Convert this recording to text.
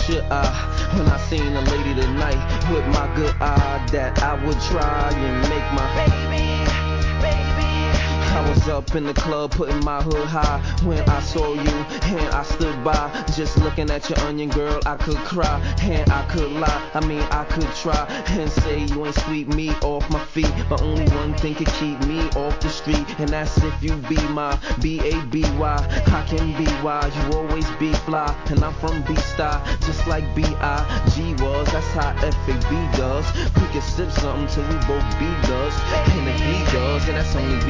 should I? When I seen a lady tonight with my good eye that I would try and make my I was up in the club putting my hood high when I saw you and I stood by just looking at your onion, girl. I could cry and I could lie, I mean I could try and say you ain't sweep me off my feet, but only one thing could keep me off the street, and that's if you be my B-A-B-Y. I can be why you always be fly, and I'm from B-Star just like B-I-G was. That's how F-A-B does. We can sip something till we both be does, and if he does, and that's only